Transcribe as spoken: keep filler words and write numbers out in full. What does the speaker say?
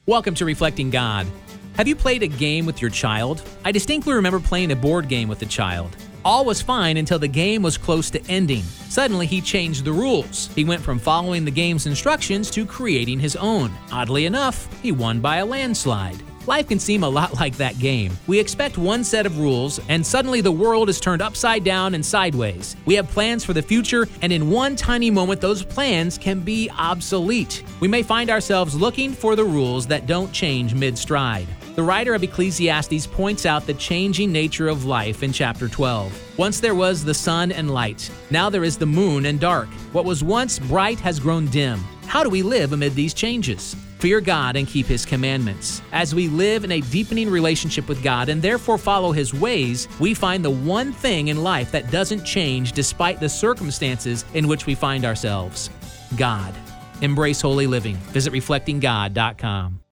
Welcome to Reflecting God. Have you played a game with your child? I distinctly remember playing a board game with a child. All was fine until the game was close to ending. Suddenly, he changed the rules. He went from following the game's instructions to creating his own. Oddly enough, he won by a landslide. Life can seem a lot like that game. We expect one set of rules, and suddenly the world is turned upside down and sideways. We have plans for the future, and in one tiny moment, those plans can be obsolete. We may find ourselves looking for the rules that don't change mid-stride. The writer of Ecclesiastes points out the changing nature of life in chapter twelve. Once there was the sun and light. Now there is the moon and dark. What was once bright has grown dim. How do we live amid these changes? Fear God and keep His commandments. As we live in a deepening relationship with God and therefore follow His ways, we find the one thing in life that doesn't change despite the circumstances in which we find ourselves: God. Embrace holy living. Visit reflecting god dot com.